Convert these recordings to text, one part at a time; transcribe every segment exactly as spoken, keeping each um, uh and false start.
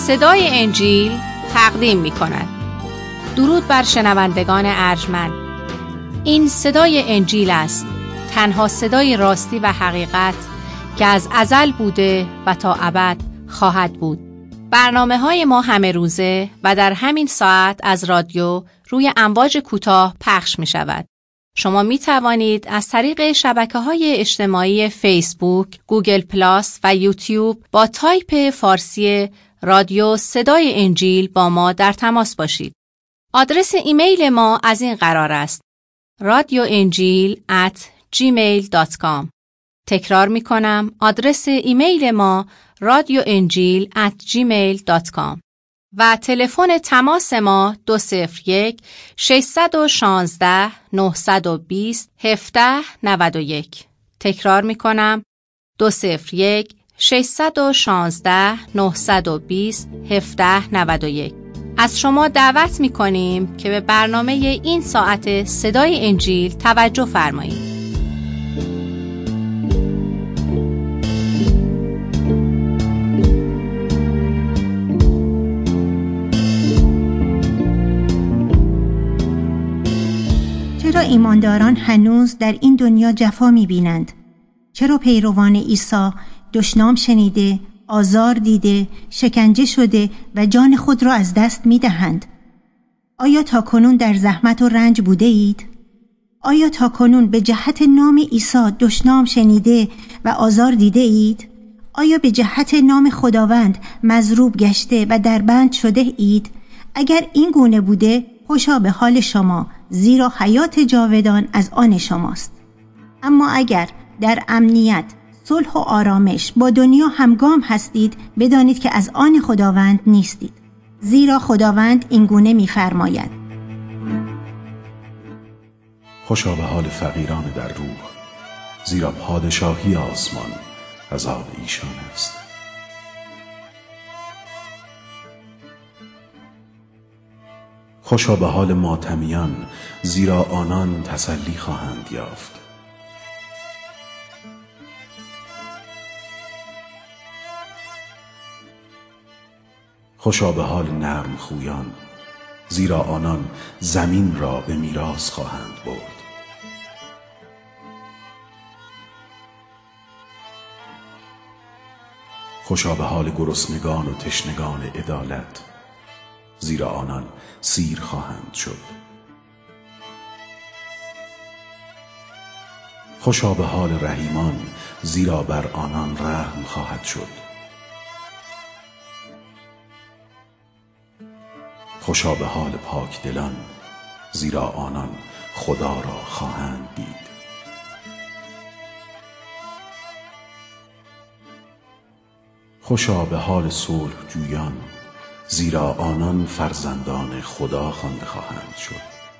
صدای انجیل تقدیم می کند. درود بر شنوندگان ارجمند. این صدای انجیل است، تنها صدای راستی و حقیقت که از ازل بوده و تا ابد خواهد بود. برنامه های ما همه روزه و در همین ساعت از رادیو روی امواج کوتاه پخش می شود. شما می توانید از طریق شبکه‌های اجتماعی فیسبوک، گوگل پلاس و یوتیوب با تایپ فارسی رادیو صدای انجیل با ما در تماس باشید. آدرس ایمیل ما از این قرار است: رادیو انجیل ات جیمیل دات کام. تکرار می کنم، آدرس ایمیل ما رادیو انجیل ات جیمیل دات کام و تلفن تماس ما دو صفر یک ششصد و شانزده نهصد و بیست هفده نود و یک. تکرار می کنم، دو صفر یک ششصد و شانزده نهصد و بیست هفده نود و یک. از شما دعوت می کنیم که به برنامه این ساعت صدای انجیل توجه فرمایید. چرا ایمانداران هنوز در این دنیا جفا می‌بینند؟ چرا پیروان عیسی دشنام شنیده، آزار دیده، شکنجه شده و جان خود را از دست می‌دهند؟ آیا تاکنون در زحمت و رنج بوده اید؟ آیا تاکنون به جهت نام عیسی دشنام شنیده و آزار دیده اید؟ آیا به جهت نام خداوند مضروب گشته و در بند شده اید؟ اگر این گونه بوده، خوشا به حال شما، زیرا حیات جاودان از آن شماست. اما اگر در امنیت، صلح و آرامش با دنیا همگام هستید، بدانید که از آن خداوند نیستید، زیرا خداوند این گونه می‌فرماید: خوشا به حال فقیران در روح، زیرا پادشاهی آسمان از آن ایشان است. خوشا به حال ماتمیان، زیرا آنان تسلی خواهند یافت. خوشا به حال نرم خویان، زیرا آنان زمین را به میراث خواهند برد. خوشا به حال گرسنگان و تشنگان عدالت، زیرا آنان سیر خواهند شد. خوشا به حال رحیمان، زیرا بر آنان رحم خواهد شد. خوشا به حال پاکدلان، زیرا آنان خدا را خواهند دید. خوشا به حال صلح جویان، زیرا آنان فرزندان خدا خوانده خواهند شد.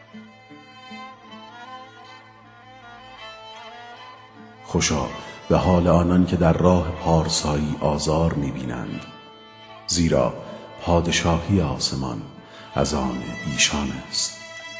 خوشا به حال آنان که در راه پارسایی آزار می‌بینند، زیرا پادشاهی آسمان از آن ایشان است.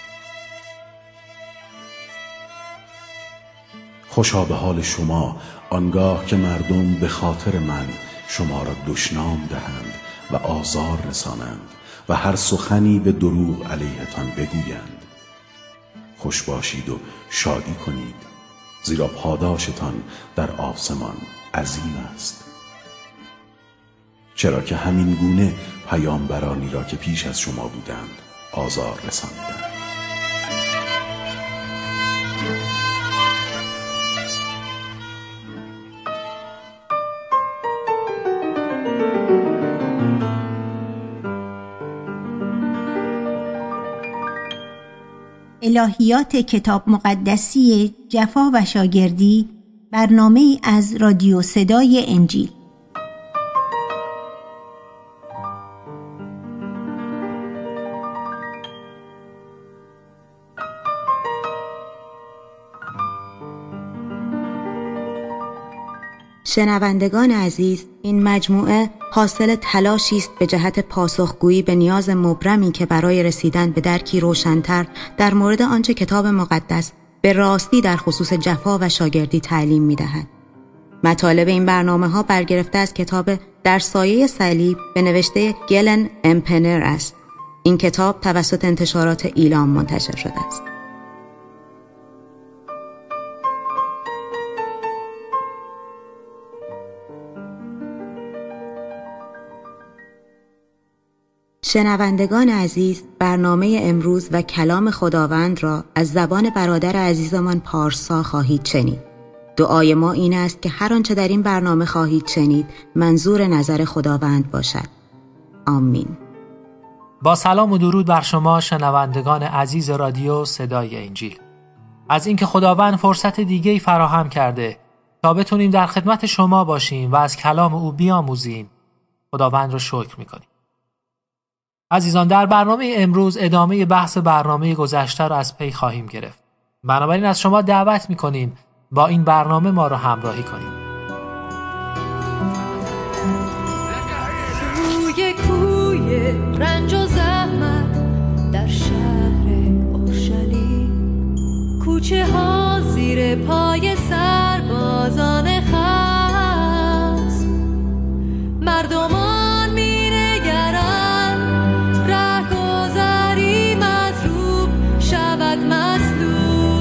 خوشا به حال شما آنگاه که مردم به خاطر من شما را دشنام دهند و آزار رسانند و هر سخنی به دروغ علیهتان بگویند. خوش باشید و شادی کنید، زیرا پاداشتان در آسمان عظیم است. چرا که همین گونه پیامبرانی را که پیش از شما بودند آزار رساندند. الهیات کتاب مقدسی جفا و شاگردی، برنامه‌ای از رادیو صدای انجیل. شنوندگان عزیز، این مجموعه حاصل تلاشی است به جهت پاسخگویی به نیاز مبرمی که برای رسیدن به درکی روشن‌تر در مورد آنچه کتاب مقدس به راستی در خصوص جفا و شاگردی تعلیم می‌دهد. مطالب این برنامه ها برگرفته از کتاب در سایه صلیب به نوشته گلن امپنر است. این کتاب توسط انتشارات ایلام منتشر شده است. شنوندگان عزیز، برنامه امروز و کلام خداوند را از زبان برادر عزیزمان پارسا خواهید شنید. دعای ما این است که هر آنچه در این برنامه خواهید شنید منظور نظر خداوند باشد. آمین. با سلام و درود بر شما شنوندگان عزیز رادیو صدای انجیل. از اینکه خداوند فرصت دیگه‌ای فراهم کرده تا بتونیم در خدمت شما باشیم و از کلام او بیاموزیم، خداوند را شکر می‌کنیم. عزیزان، در برنامه امروز ادامه بحث برنامه گذشته را از پی خواهیم گرفت. بنابراین از شما دعوت می‌کنیم با این برنامه ما را همراهی کنیم. روی کوی رنج و زحمت در شهر اورشلیم، کوچه ها زیر پای سربازان خست، مردمان می نگرند رهگذری مضروب شود مظلوم.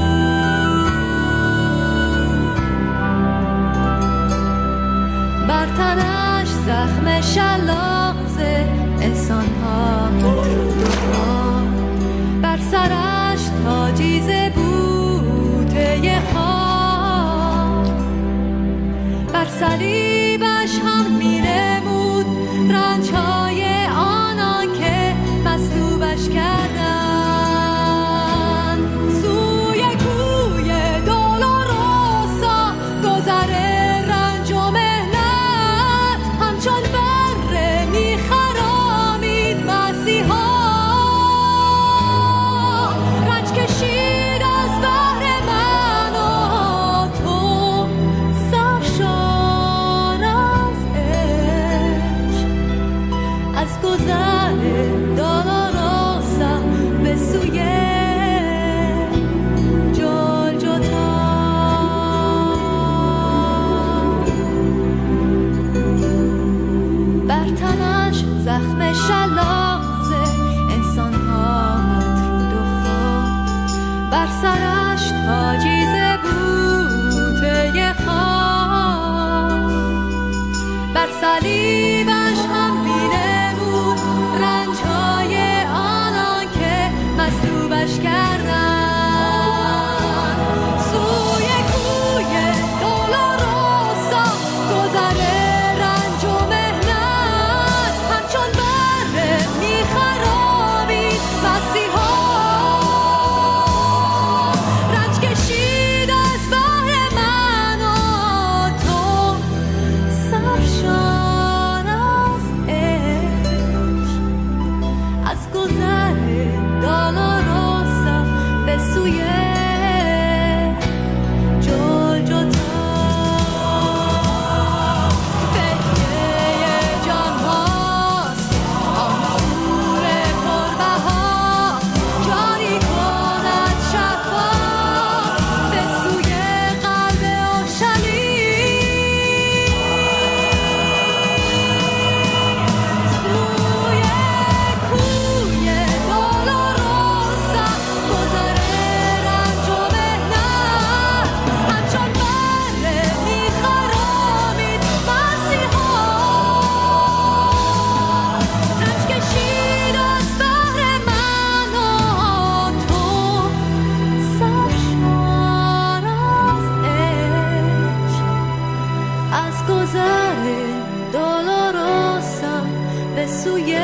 بر تنش زخم شلاق انسان ها مطرودها، بر سرش تاجی ز بوته خاک، بر صلیبش هم می‌نمود رنج‌های آنان که مصلوبش کردند. سوی کوی دولوروسا گذر رنج و مهنت همچون بره می‌خرامید مسیحا. رنج کشید از بهر من و تو، سرشار از عشق، از گذر دولوروسا به سوی جلجتا. بر تنش زخم شلاق انسان ها مطرود و خاک، بر سرش تاجی ز بوته خاک، بر صلیبش هم می‌نمود رنج‌های آنان که مصلوبش کردند. سوی کوی دولوروسا گذر رنج و مهنت همچون بره می‌خرامید مسیحا. رنج کشید از بهر من و تو، سرشار از عشق، از گذر دولوروسا به سوی جلجتا. فدیه جان هاست آن نور پربها، جاری کند شفاف به سوی قلب اورشلیم. سوی کوی دولوروسا گذر رنج و مهنت همچون بره می‌خرامید مسیحا. رنج کشید از بهر من و تو، سرشار از عشق، از گذر دولوروسا به سوی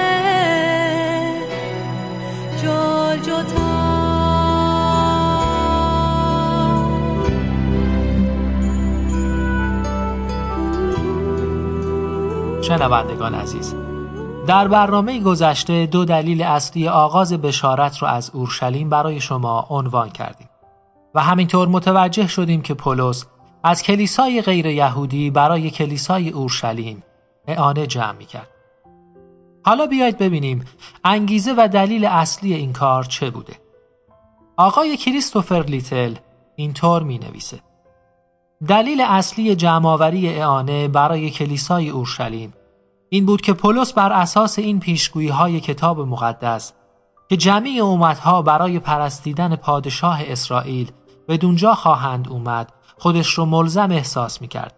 جلجتا. شنوندگان عزیز، در برنامه گذشته دو دلیل اصلی آغاز بشارت را از اورشلیم برای شما عنوان کردیم و همینطور متوجه شدیم که پولس از کلیسای غیر یهودی برای کلیسای اورشلیم اعانه جمع می‌کرد. حالا بیایید ببینیم انگیزه و دلیل اصلی این کار چه بوده. آقای کریستوفر لیتل اینطور می‌نویسه: دلیل اصلی جمع‌آوری اعانه برای کلیسای اورشلیم این بود که پولس بر اساس این پیشگویی‌های کتاب مقدس که جمیع امت‌ها برای پرستیدن پادشاه اسرائیل بدونجا خواهند اومد خودش رو ملزم احساس می‌کرد.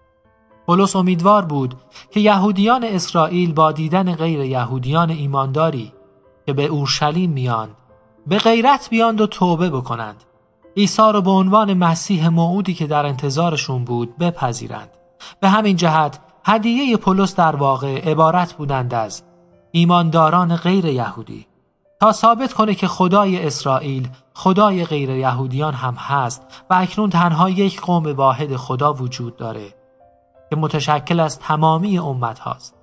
پولس امیدوار بود که یهودیان اسرائیل با دیدن غیر یهودیان ایمانداری که به اورشلیم میان به غیرت بیاند و توبه بکنند، عیسی را به عنوان مسیح موعودی که در انتظارشون بود بپذیرند. به همین جهت هدیه پولس در واقع عبارت بودند از ایمانداران غیر یهودی تا ثابت کنه که خدای اسرائیل خدای غیر یهودیان هم هست و اکنون تنها یک قوم واحد خدا وجود داره که متشکل از تمامی امت هاست.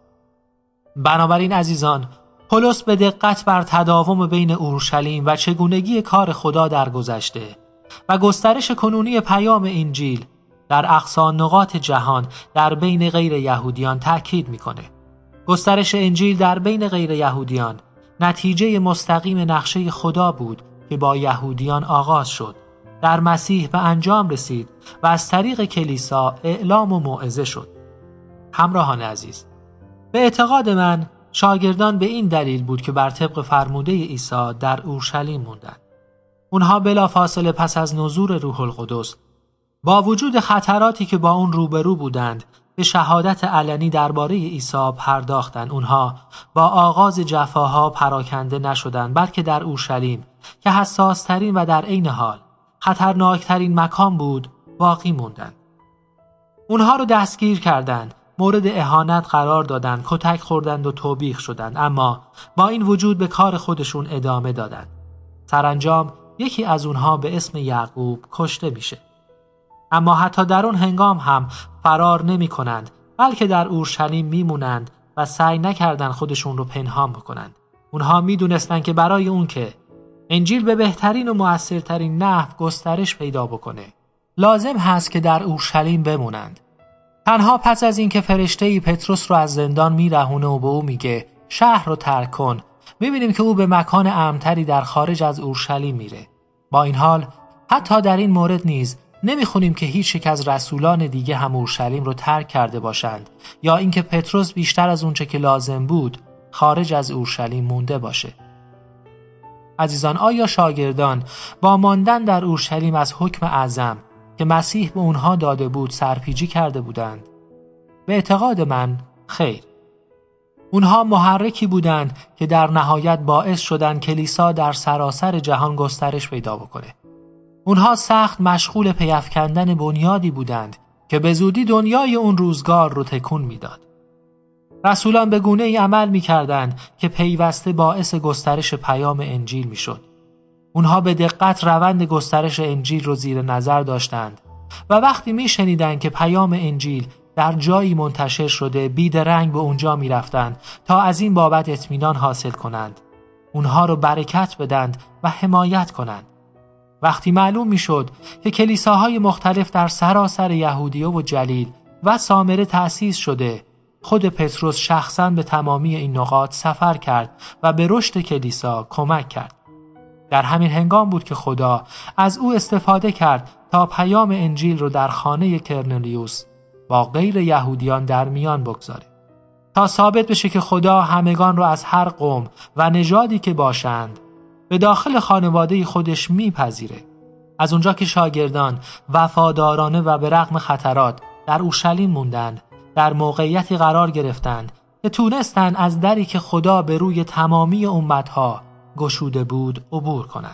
بنابراین عزیزان، پولس به دقت بر تداوم بین اورشلیم و چگونگی کار خدا در گذشته و گسترش کنونی پیام انجیل در اقصی نقاط جهان در بین غیر یهودیان تأکید میکنه. گسترش انجیل در بین غیر یهودیان نتیجه مستقیم نقشه خدا بود که با یهودیان آغاز شد، در مسیح به انجام رسید و از طریق کلیسا اعلام و موعظه شد. همراهان عزیز، به اعتقاد من شاگردان به این دلیل بود که بر طبق فرموده عیسی در اورشلیم موندند. اونها بلافاصله پس از نزول روح القدس با وجود خطراتی که با اون روبرو بودند به شهادت علنی درباره عیسی پرداختند. اونها با آغاز جفاها پراکنده نشدند، بلکه در اورشلیم که حساس‌ترین و در عین حال خطرناکترین مکان بود باقی موندند. اونها رو دستگیر کردند، مورد اهانت قرار دادند، کتک خوردند و توبیخ شدند، اما با این وجود به کار خودشون ادامه دادند. سرانجام یکی از اونها به اسم یعقوب کشته میشه. اما حتی در اون هنگام هم فرار نمی کنند، بلکه در اورشلیم میمونند و سعی نکردند خودشون رو پنهان بکنند. اونها میدونستند که برای اون که انجیل به بهترین و مؤثرترین نحو گسترش پیدا بکنه لازم هست که در اورشلیم بمونند. تنها پس از اینکه فرشته‌ای پتروس رو از زندان میرهونه و به او میگه شهر رو ترک کن، میبینیم که او به مکان امن‌تری در خارج از اورشلیم میره. با این حال حتی در این مورد نیز نمیخونیم که هیچ یک از رسولان دیگه هم اورشلیم رو ترک کرده باشند یا اینکه پتروس بیشتر از اونچه که لازم بود خارج از اورشلیم مونده باشه. عزیزان، آیا شاگردان با ماندن در اورشلیم از حکم اعظم که مسیح به اونها داده بود سرپیچی کرده بودند؟ به اعتقاد من خیر. اونها محرکی بودند که در نهایت باعث شدند کلیسا در سراسر جهان گسترش پیدا بکنه. اونها سخت مشغول پیافکندن بنیادی بودند که به زودی دنیای اون روزگار رو تکون میداد. رسولان به گونه‌ای عمل می‌کردند که پیوسته باعث گسترش پیام انجیل می‌شد. اونها به دقت روند گسترش انجیل رو زیر نظر داشتند و وقتی می‌شنیدند که پیام انجیل در جایی منتشر شده بیدرنگ به اونجا می‌رفتند تا از این بابت اطمینان حاصل کنند، اونها رو برکت بدند و حمایت کنند. وقتی معلوم می‌شد که کلیساهای مختلف در سراسر یهودیه و جلیل و سامره تأسیس شده، خود پتروس شخصاً به تمامی این نقاط سفر کرد و به رشد کلیسا کمک کرد. در همین هنگام بود که خدا از او استفاده کرد تا پیام انجیل رو در خانه کرنلیوس با غیر یهودیان در میان بگذاره، تا ثابت بشه که خدا همگان رو از هر قوم و نژادی که باشند به داخل خانواده خودش میپذیره. از اونجا که شاگردان وفادارانه و به رغم خطرات در اورشلیم موندند، در موقعیتی قرار گرفتند که تونستند از دری که خدا به روی تمامی امتها گشوده بود عبور کنند.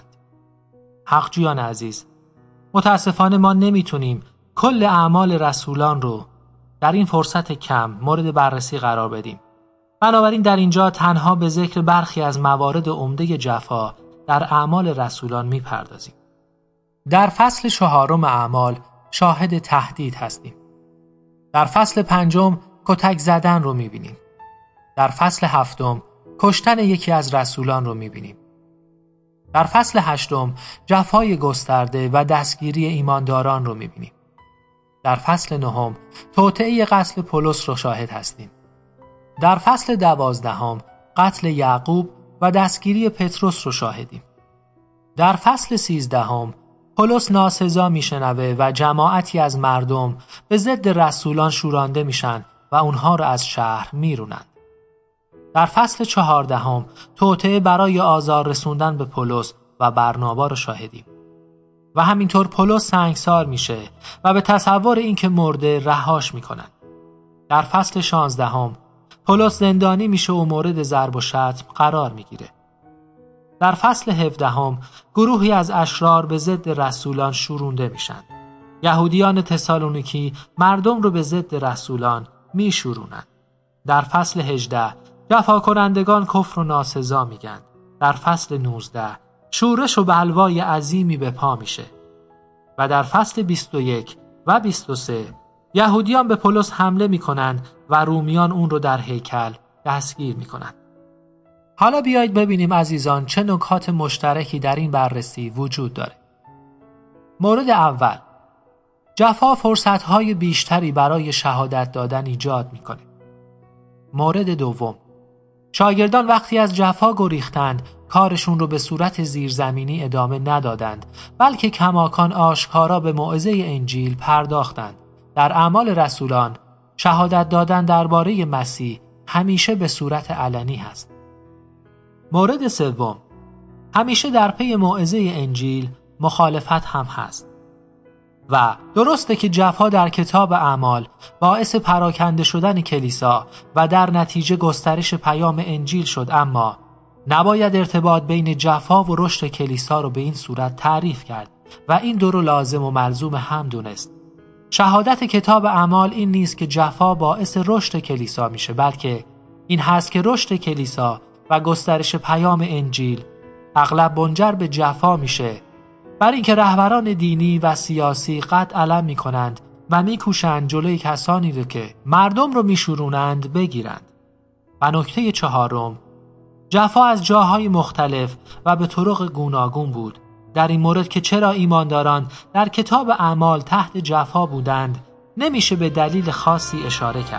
حقجویان عزیز، متاسفانه ما نمیتونیم کل اعمال رسولان رو در این فرصت کم مورد بررسی قرار بدیم. بنابراین در اینجا تنها به ذکر برخی از موارد عمده جفا در اعمال رسولان میپردازیم. در فصل چهارم اعمال شاهد تهدید هستیم. در فصل پنجم کتک زدن رو میبینیم. در فصل هفتم کشتن یکی از رسولان رو میبینیم. در فصل هشتم جفای گسترده و دستگیری ایمانداران رو میبینیم. در فصل نهم توطئه قتل پولس رو شاهد هستیم. در فصل دوازدهم قتل یعقوب و دستگیری پتروس رو شاهدیم. در فصل سیزدهم پولس ناسزا میشنوه و جماعتی از مردم به ضد رسولان شورانده میشن و اونها رو از شهر میرونند. در فصل چهاردهم توطئه برای آزار رسوندن به پولس و برنابا رو شاهدیم و همینطور پولس سنگسار میشه و به تصور اینکه مرده رهاش میکنن. در فصل شانزدهم پولس زندانی میشه و مورد ضرب و شتم قرار میگیره. در فصل هفدهم گروهی از اشرار به ضد رسولان شورونده میشن. یهودیان تسالونیکی مردم رو به ضد رسولان میشورونن. در فصل هجده جفا کنندگان کفر و ناسزا میگن. در فصل نوزده شورش و بلوای عظیمی به پا میشه و در فصل بیست و یک و بیست و سه یهودیان به پولس حمله میکنن و رومیان اون رو در هیکل دستگیر میکنن. حالا بیایید ببینیم عزیزان چه نکات مشترکی در این بررسی وجود داره. مورد اول، جفا فرصتهای بیشتری برای شهادت دادن ایجاد میکنه. مورد دوم، شاگردان وقتی از جفا گریختند کارشون رو به صورت زیرزمینی ادامه ندادند، بلکه کماکان آشکارا به موعظه انجیل پرداختند. در اعمال رسولان شهادت دادن درباره مسیح همیشه به صورت علنی هست. مورد سوم، همیشه در پی موعظه انجیل مخالفت هم هست و درسته که جفا در کتاب اعمال باعث پراکنده شدن کلیسا و در نتیجه گسترش پیام انجیل شد، اما نباید ارتباط بین جفا و رشد کلیسا رو به این صورت تعریف کرد و این دو رو لازم و ملزوم هم دونست. شهادت کتاب اعمال این نیست که جفا باعث رشد کلیسا میشه، بلکه این هست که رشد کلیسا و گسترش پیام انجیل اغلب منجر به جفا میشه، بر اینکه رهبران دینی و سیاسی قد علم میکنند و میکوشند جلوی کسانی رو که مردم رو میشورونند بگیرند. و نکته چهارم، جفا از جاهای مختلف و به طرق گوناگون بود. در این مورد که چرا ایمانداران در کتاب اعمال تحت جفا بودند نمیشه به دلیل خاصی اشاره کرد.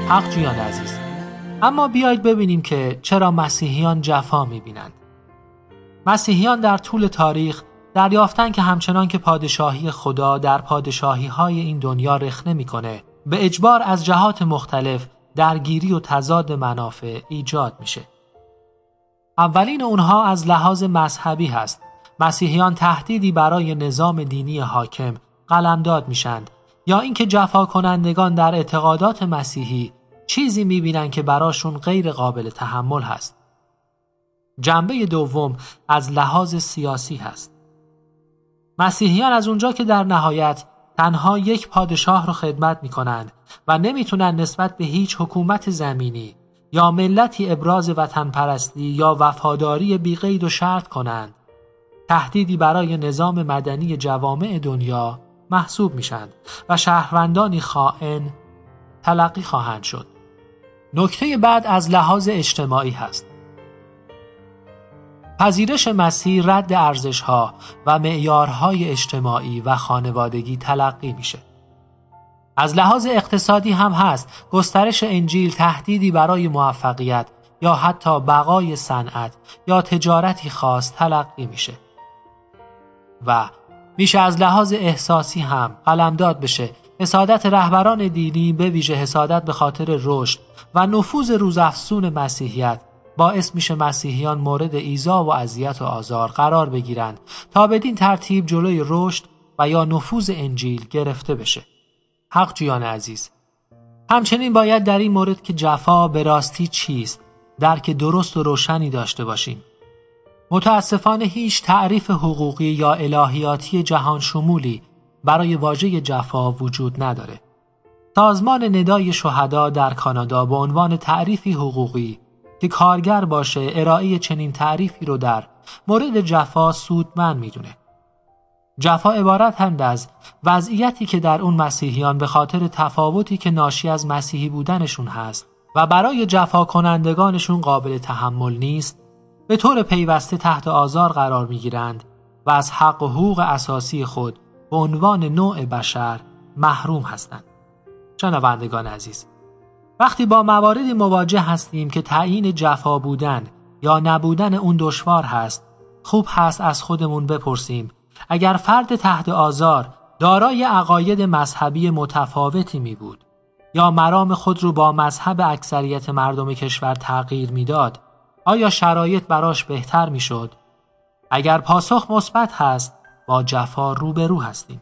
حق جویان عزیز، اما بیایید ببینیم که چرا مسیحیان جفا می‌بینند. مسیحیان در طول تاریخ دریافتند که همچنان که پادشاهی خدا در پادشاهی‌های این دنیا رخنه می‌کنه، به اجبار از جهات مختلف درگیری و تضاد منافع ایجاد میشه. اولین اونها از لحاظ مذهبی هست. مسیحیان تهدیدی برای نظام دینی حاکم قلمداد میشند، یا اینکه جفا کنندگان در اعتقادات مسیحی چیزی میبینن که براشون غیر قابل تحمل هست. جنبه دوم از لحاظ سیاسی هست. مسیحیان از اونجا که در نهایت تنها یک پادشاه رو خدمت میکنند و نمیتونن نسبت به هیچ حکومت زمینی یا ملتی ابراز وطن پرستی یا وفاداری بی قید و شرط کنند، تهدیدی برای نظام مدنی جوامع دنیا محسوب میشند و شهروندانی خائن تلقی خواهند شد. نکته بعد از لحاظ اجتماعی هست. پذیرش مسیح رد ارزش‌ها و معیارهای اجتماعی و خانوادگی تلقی میشه. از لحاظ اقتصادی هم هست. گسترش انجیل تهدیدی برای موفقیت یا حتی بقای صنعت یا تجارتی خاص تلقی میشه. و میشه از لحاظ احساسی هم قلمداد بشه حسادت رهبران دینی، به ویژه حسادت به خاطر رشد و نفوذ روزافزون مسیحیت، باعث میشه مسیحیان مورد ایذا و اذیت و آزار قرار بگیرند تا بدین ترتیب جلوی رشد و یا نفوذ انجیل گرفته بشه. حق جویان عزیز، همچنین باید در این مورد که جفا به راستی چیست درک درست و روشنی داشته باشیم. متاسفانه هیچ تعریف حقوقی یا الهیاتی جهان شمولی برای واژه جفا وجود نداره. سازمان ندای شهدا در کانادا به عنوان تعریفی حقوقی که کارگر باشه ارائه چنین تعریفی رو در مورد جفا سودمند میدونه. جفا عبارتند از وضعیتی که در اون مسیحیان به خاطر تفاوتی که ناشی از مسیحی بودنشون هست و برای جفا کنندگانشون قابل تحمل نیست، به طور پیوسته تحت آزار قرار میگیرند و از حق و حقوق اساسی خود به عنوان نوع بشر محروم هستند. شنوندگان عزیز، وقتی با مواردی مواجه هستیم که تعیین جفا بودن یا نبودن اون دشوار هست، خوب هست از خودمون بپرسیم اگر فرد تحت آزار دارای عقاید مذهبی متفاوتی می بود یا مرام خود رو با مذهب اکثریت مردم کشور تغییر می داد، آیا شرایط براش بهتر می شد؟ اگر پاسخ مثبت هست، با جفا روبرو هستیم.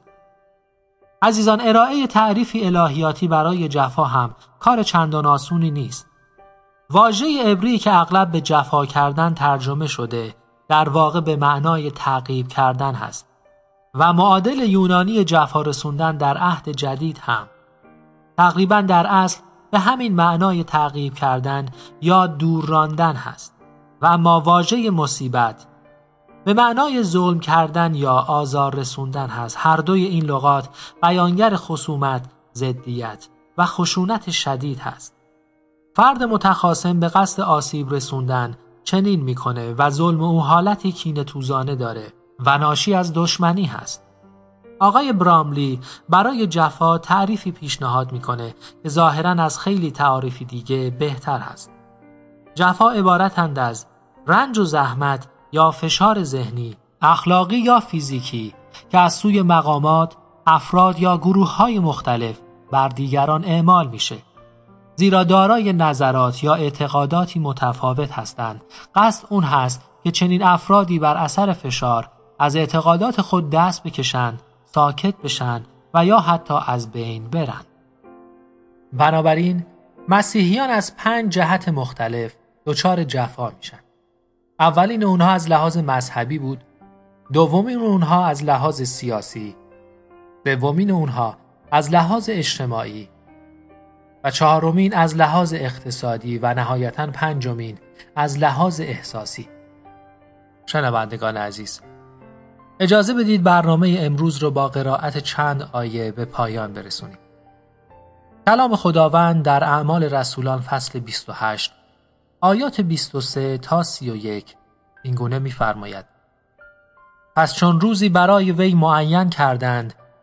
عزیزان، ارائه تعریفی الهیاتی برای جفا هم کار چندان آسونی نیست. واژه عبری که اغلب به جفا کردن ترجمه شده در واقع به معنای تعقیب کردن هست و معادل یونانی جفا رسوندن در عهد جدید هم تقریبا در اصل به همین معنای تعقیب کردن یا دور راندن هست. و اما واژه مصیبت به معنای ظلم کردن یا آزار رسوندن هست. هر دوی این لغات بیانگر خصومت، ضدیت و خشونت شدید هست. فرد متخاصم به قصد آسیب رسوندن چنین میکنه و ظلم او حالتی کینه‌توزانه داره و ناشی از دشمنی هست. آقای براملی برای جفا تعریفی پیشنهاد میکنه که ظاهراً از خیلی تعاریف دیگه بهتر هست. جفا عبارتند از رنج و زحمت یا فشار ذهنی، اخلاقی یا فیزیکی که از سوی مقامات، افراد یا گروه‌های مختلف بر دیگران اعمال میشه. زیرا دارای نظرات یا اعتقاداتی متفاوت هستند. قصد اون هست که چنین افرادی بر اثر فشار از اعتقادات خود دست بکشند، ساکت بشن و یا حتی از بین برن. بنابراین مسیحیان از پنج جهت مختلف دچار جفا میشن. اولین اونها از لحاظ مذهبی بود، دومین اونها از لحاظ سیاسی، سومین اونها از لحاظ اجتماعی و چهارمین از لحاظ اقتصادی و نهایتاً پنجمین از لحاظ احساسی. شنوندگان عزیز، اجازه بدید برنامه امروز رو با قرائت چند آیه به پایان برسونیم. کلام خداوند در اعمال رسولان فصل بیست و هشت آیات بیست و سه تا سی و یک اینگونه می‌فرماید: پس چون روزی برای وی معین کردند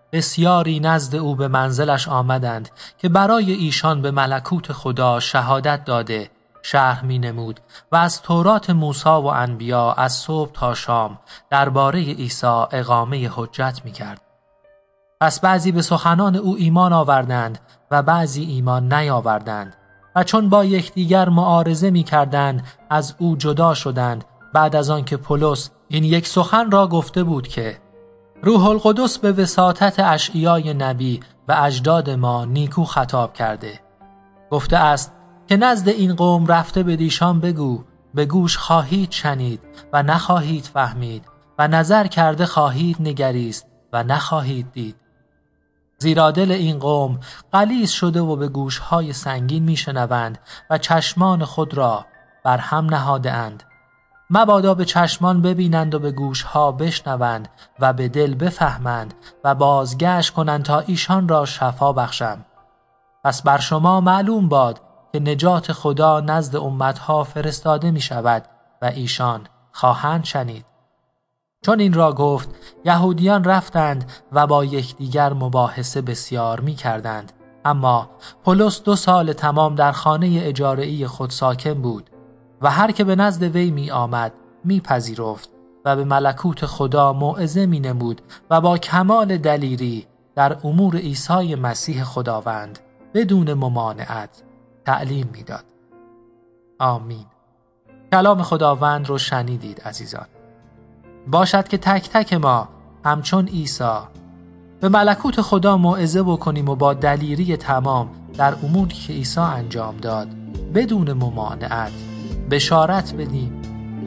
بسیاری نزد او به منزلش آمدند که برای ایشان به ملکوت خدا شهادت داده شرح می نمود و از تورات موسی و انبیا از صبح تا شام درباره عیسی اقامه حجت می کرد. پس بعضی به سخنان او ایمان آوردند و بعضی ایمان نیاوردند و چون با یکدیگر معارضه می کردند از او جدا شدند بعد از آن که پولس این یک سخن را گفته بود که روح القدس به وساطت اشعیای نبی و اجداد ما نیکو خطاب کرده. گفته است که نزد این قوم رفته به دیشان بگو به گوش خواهید شنید و نخواهید فهمید و نظر کرده خواهید نگریست و نخواهید دید. زیرا دل این قوم غلیظ شده و به گوشهای سنگین میشنوند و چشمان خود را بر هم نهاده اند. مبادا به چشمان ببینند و به گوشها بشنوند و به دل بفهمند و بازگشت کنند تا ایشان را شفا بخشم. پس بر شما معلوم باد که نجات خدا نزد امتها فرستاده می شود و ایشان خواهند شنید. چون این را گفت یهودیان رفتند و با یکدیگر مباحثه بسیار می کردند. اما پولس دو سال تمام در خانه اجاره‌ای خود ساکن بود و هر که به نزد وی می آمد می پذیرفت و به ملکوت خدا موعظه می نمود و با کمال دلیری در امور عیسی مسیح خداوند بدون ممانعت تعلیم می داد. آمین. کلام خداوند رو شنیدید عزیزان. باشد که تک تک ما همچون عیسی به ملکوت خدا موعظه بکنیم و با دلیری تمام در اموری که عیسی انجام داد بدون ممانعت بشارت بدیم.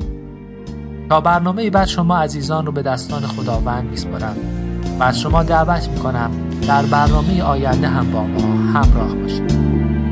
تا برنامه بعد شما عزیزان رو به دستان خداوند میسپارم و از شما دعوت میکنم در برنامه آینده هم با ما همراه باشید.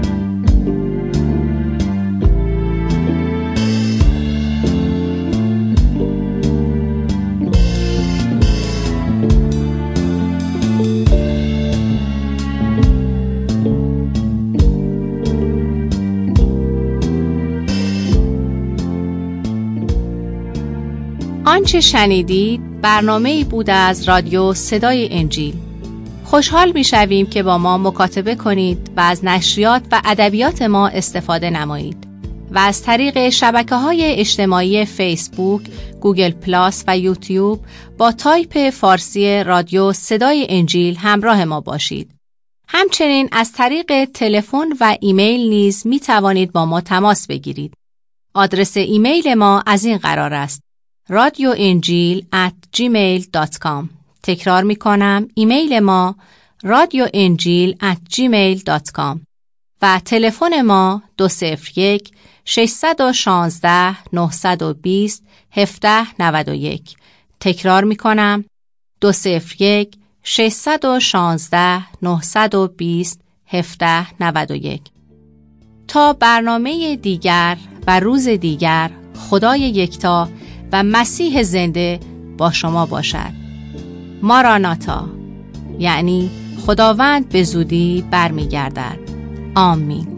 آنچه شنیدید برنامه‌ای بود از رادیو صدای انجیل. خوشحال می‌شویم که با ما مکاتبه کنید و از نشریات و ادبیات ما استفاده نمایید و از طریق شبکه‌های اجتماعی فیسبوک، گوگل پلاس و یوتیوب با تایپ فارسی رادیو صدای انجیل همراه ما باشید. همچنین از طریق تلفن و ایمیل نیز می‌توانید با ما تماس بگیرید. آدرس ایمیل ما از این قرار است: رادیو انجیل ات جیمیل دات کام. تکرار می کنم، ایمیل ما رادیو انجیل ات جیمیل دات کام و تلفن ما دو صفر یک شش یک شش نه دو صفر هفت نه یک. تکرار می کنم، دو صفر یک شش یک شش نه دو صفر هفت نه یک. تا برنامه دیگر و روز دیگر، خدای یکتا و مسیح زنده با شما باشد. ماراناتا، یعنی خداوند به زودی برمیگردد. آمین.